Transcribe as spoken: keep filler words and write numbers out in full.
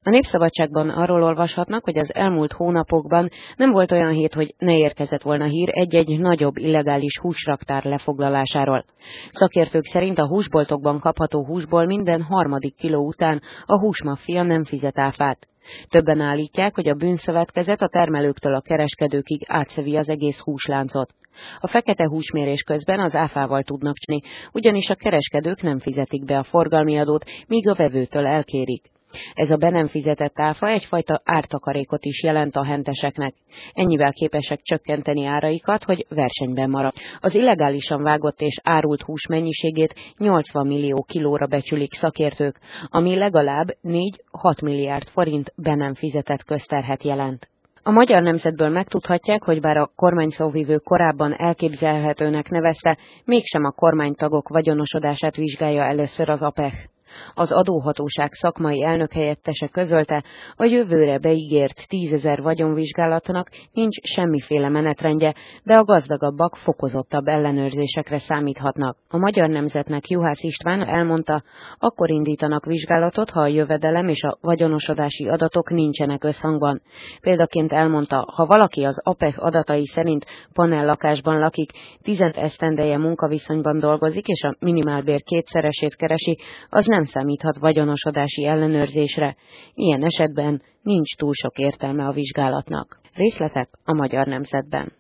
A Népszabadságban arról olvashatnak, hogy az elmúlt hónapokban nem volt olyan hét, hogy ne érkezett volna hír egy-egy nagyobb illegális húsraktár lefoglalásáról. Szakértők szerint a húsboltokban kapható húsból minden harmadik kiló után a húsmaffia nem fizet áfát. Többen állítják, hogy a bűnszövetkezet a termelőktől a kereskedőkig átszövi az egész húsláncot. A fekete húsmérés közben az áfával tudnak csinálni, ugyanis a kereskedők nem fizetik be a forgalmi adót, míg a vevőtől elkérik. Ez a be nem fizetett áfa egyfajta ártakarékot is jelent a henteseknek. Ennyivel képesek csökkenteni áraikat, hogy versenyben marad. Az illegálisan vágott és árult hús mennyiségét nyolcvan millió kilóra becsülik szakértők, ami legalább négy-hat milliárd forint be nem fizetett közterhet jelent. A Magyar Nemzetből megtudhatják, hogy bár a kormányszóvivő korábban elképzelhetőnek nevezte, mégsem a kormánytagok vagyonosodását vizsgálja először az á pé e há. Az adóhatóság szakmai elnökhelyettese közölte, a jövőre beígért tízezer vagyonvizsgálatnak nincs semmiféle menetrendje, de a gazdagabbak fokozottabb ellenőrzésekre számíthatnak. A Magyar Nemzetnek Juhász István elmondta, akkor indítanak vizsgálatot, ha a jövedelem és a vagyonosodási adatok nincsenek összhangban. Példaként elmondta, ha valaki az á pé e há adatai szerint panellakásban lakik, tizenöt esztendeje munkaviszonyban dolgozik és a minimálbér kétszeresét keresi, az nem számíthat vagyonosodási ellenőrzésre. Ilyen esetben nincs túl sok értelme a vizsgálatnak. Részletek a Magyar Nemzetben.